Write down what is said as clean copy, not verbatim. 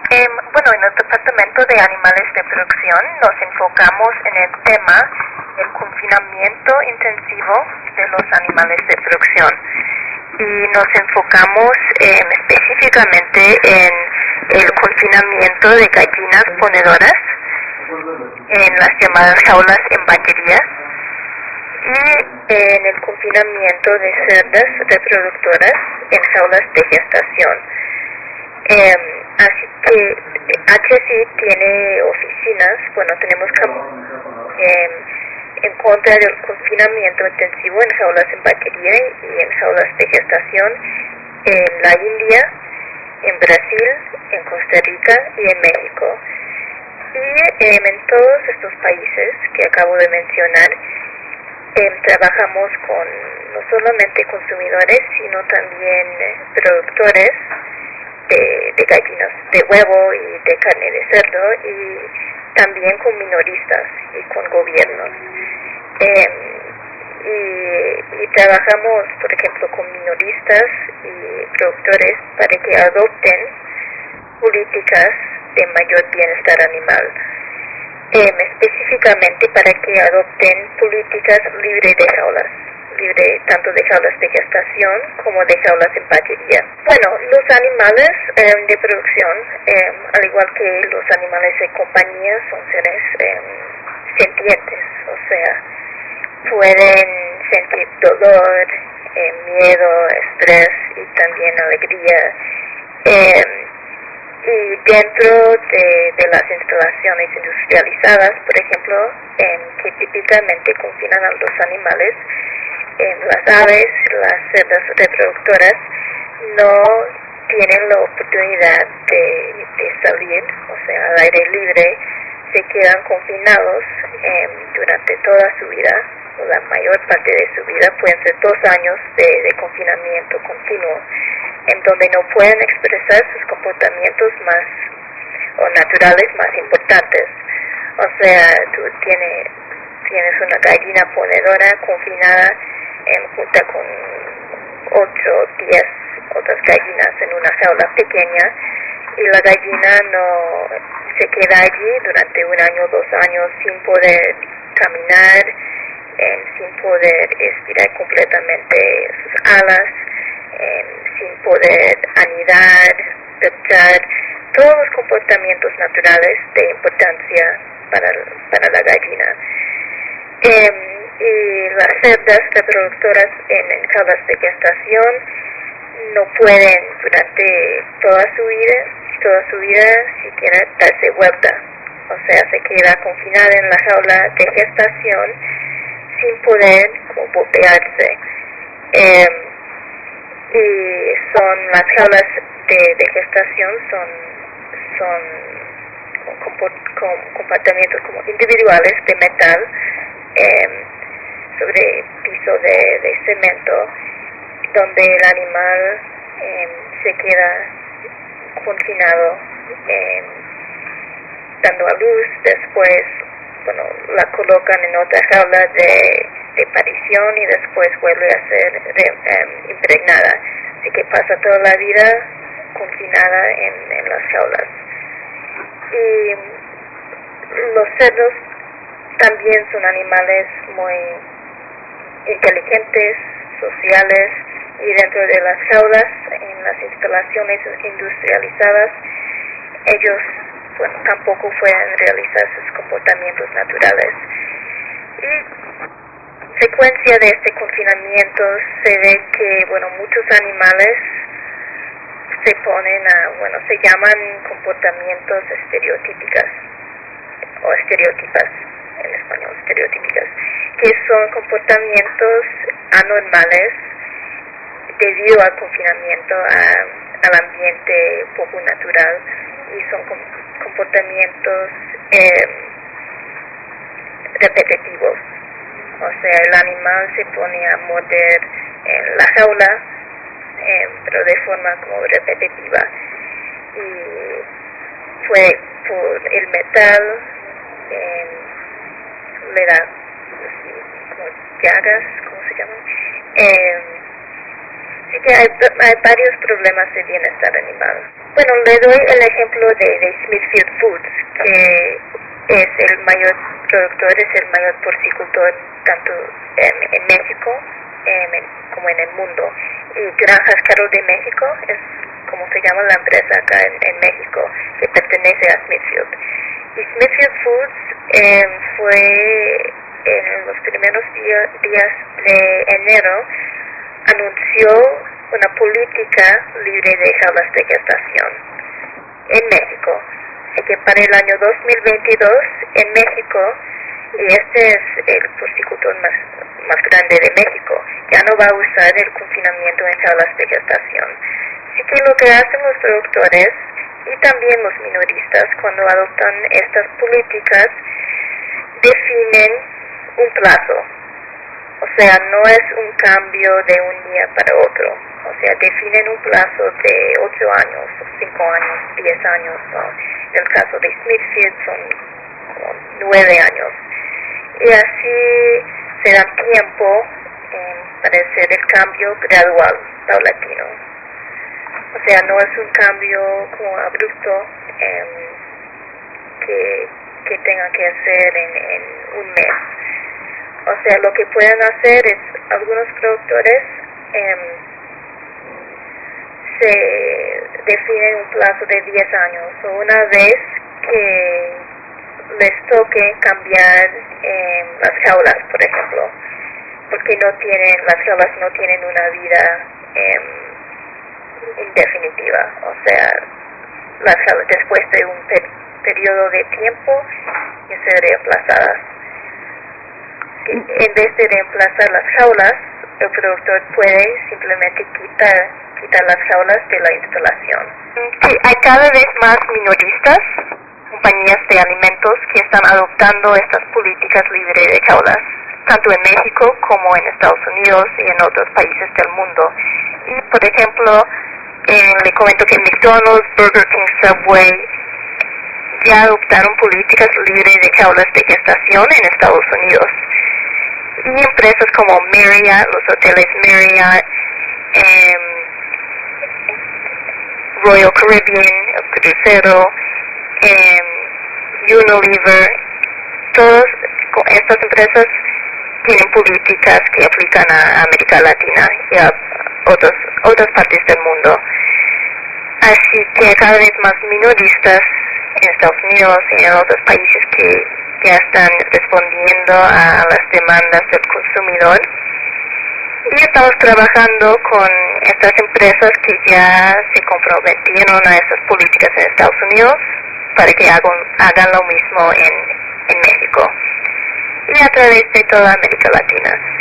Bueno, en el Departamento de Animales de Producción nos enfocamos en el tema del confinamiento intensivo de los animales de producción y nos enfocamos específicamente en el confinamiento de gallinas ponedoras en las llamadas jaulas en batería y en el confinamiento de cerdas reproductoras en jaulas de gestación. Así que HC tiene oficinas, bueno, tenemos en contra del confinamiento intensivo en jaulas en batería y en jaulas de gestación en la India, en Brasil, en Costa Rica y en México. Y en todos estos países que acabo de mencionar, trabajamos con no solamente consumidores, sino también productores de gallinas de huevo y de carne de cerdo, y también con minoristas y con gobiernos. Y trabajamos, por ejemplo, con minoristas y productores para que adopten políticas de mayor bienestar animal, específicamente para que adopten políticas libres de jaulas, libre tanto de jaulas de gestación como de jaulas en batería. Bueno, los animales de producción, al igual que los animales de compañía, son seres sentientes, o sea, pueden sentir dolor, miedo, estrés y también alegría. Y dentro de las instalaciones industrializadas, por ejemplo, que típicamente confinan a los animales, las aves, las cerdas reproductoras, no tienen la oportunidad de salir, o sea, al aire libre, se quedan confinados durante toda su vida, o la mayor parte de su vida, pueden ser 2 años de confinamiento continuo, en donde no pueden expresar sus comportamientos más o naturales más importantes. O sea, tú tienes una gallina ponedora confinada junto con 8 o 10 otras gallinas en una jaula pequeña, y la gallina no se queda allí durante 1 año, 2 años sin poder caminar, sin poder estirar completamente sus alas, sin poder anidar, perchar, todos los comportamientos naturales de importancia para la gallina. Y las cerdas reproductoras en jaulas de gestación no pueden durante toda su vida siquiera darse vuelta, o sea, se queda confinada en la jaula de gestación sin poder como voltearse. Y son las jaulas de gestación son compartimientos como individuales de metal sobre piso de cemento, donde el animal se queda confinado dando a luz. Después, bueno, la colocan en otra jaula de parición y después vuelve a ser impregnada, así que pasa toda la vida confinada en las jaulas. Y los cerdos también son animales muy inteligentes, sociales, y dentro de las jaulas, en las instalaciones industrializadas, ellos tampoco pueden realizar sus comportamientos naturales. Y secuencia de este confinamiento se ve que muchos animales se llaman comportamientos estereotípicas o estereotipas, en español estereotípicas, que son comportamientos anormales debido al confinamiento al ambiente poco natural, y son comportamientos repetitivos. O sea, el animal se pone a morder en la jaula, pero de forma como repetitiva, y fue por el metal, le da así como llagas, ¿cómo se llaman? Así que hay varios problemas de bienestar animal Bueno, le doy el ejemplo de Smithfield Foods, que es el mayor productor, es el mayor porcicultor tanto en México como en el mundo. Y Granjas Carol de México es como se llama la empresa acá en México, que pertenece a Smithfield. Y Smithfield Foods fue en los primeros días de enero, anunció una política libre de jaulas de gestación en México. Así que para el año 2022 en México, y este es el porcicultor más grande de México, ya no va a usar el confinamiento en jaulas de gestación. Así que lo que hacen los productores y también los minoristas cuando adoptan estas políticas definen un plazo. O sea, no es un cambio de un día para otro. O sea, definen un plazo de 8 años, 5 años, 10 años. En el caso de Smithfield son como 9 años. Y así se da tiempo para hacer el cambio gradual, paulatino. O sea, no es un cambio como abrupto que tengan que hacer en un mes. O sea, lo que pueden hacer es, algunos productores se definen un plazo de 10 años, o una vez que les toque cambiar las jaulas, por ejemplo, porque las jaulas no tienen una vida indefinitiva, o sea, las jaulas después de un periodo de tiempo ya se reemplazadas. En vez de reemplazar las jaulas, el productor puede simplemente quitar las jaulas de la instalación. Sí, hay cada vez más minoristas, compañías de alimentos que están adoptando estas políticas libres de jaulas, tanto en México como en Estados Unidos y en otros países del mundo. Y, por ejemplo, le comento que McDonald's, Burger King, Subway ya adoptaron políticas libres de jaulas de gestación en Estados Unidos. Y empresas como Marriott, los hoteles Marriott, Royal Caribbean, el crucero, Unilever, todas estas empresas tienen políticas que aplican a América Latina y a otras partes del mundo. Así que cada vez más minoristas en Estados Unidos y en otros países que ya están respondiendo a las demandas del consumidor. Y estamos trabajando con estas empresas que ya se comprometieron a estas políticas en Estados Unidos para que hagan lo mismo en México y a través de toda América Latina.